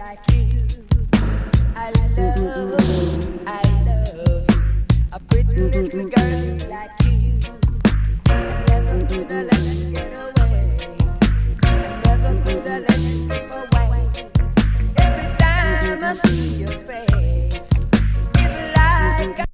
like you. I love you. A pretty little girl like you. I never gonna let